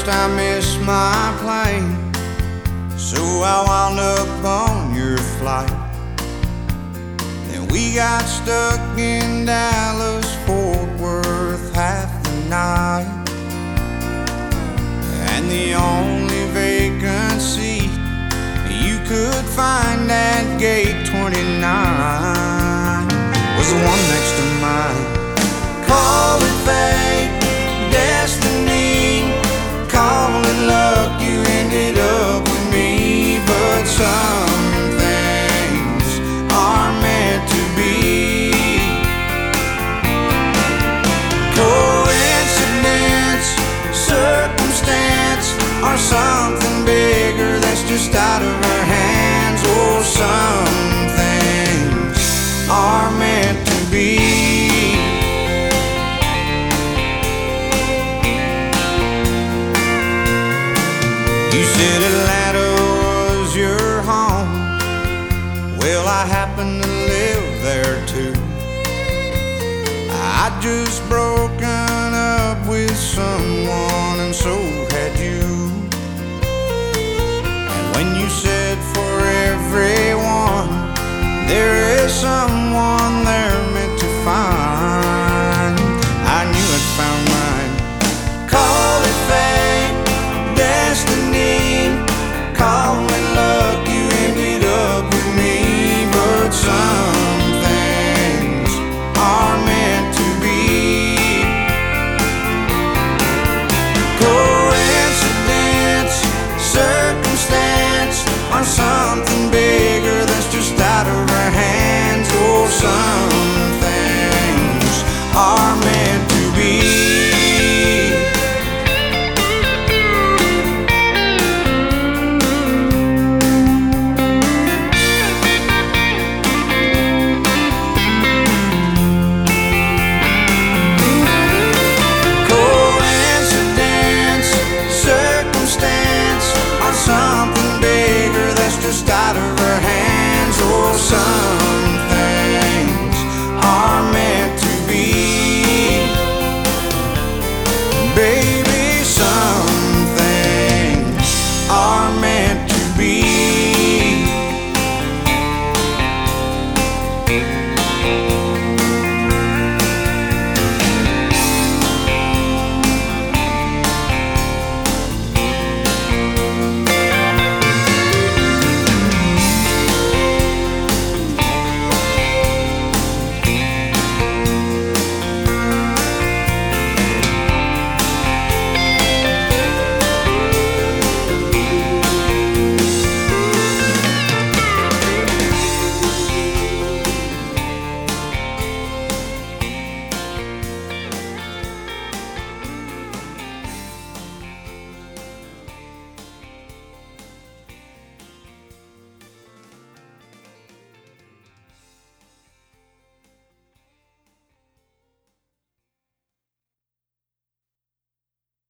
First I missed my plane, so I wound up on your flight. Then we got stuck in Dallas, Fort Worth half the night. And the only vacant seat you could find at gate 29 was the one next to mine. Call it fate, destiny, call it luck, you ended up with me. But some things are meant to be. Coincidence, circumstance, or something bigger that's just out of our hands. Oh, some things are meant to be. You said Atlanta was your home. Well, I happen to live there too. I'd just broken up with someone, and so had you. And when you said for everyone, there is someone they're meant to find, I knew I'd found mine. Call it fate, destiny, call it luck, you ended up with me. But some things are meant to be. Coincidence, circumstance, or something bigger that's just out of our hands. Oh, some things are meant to be. Something bigger that's just out of our hands. Oh, some things are meant to be. Baby,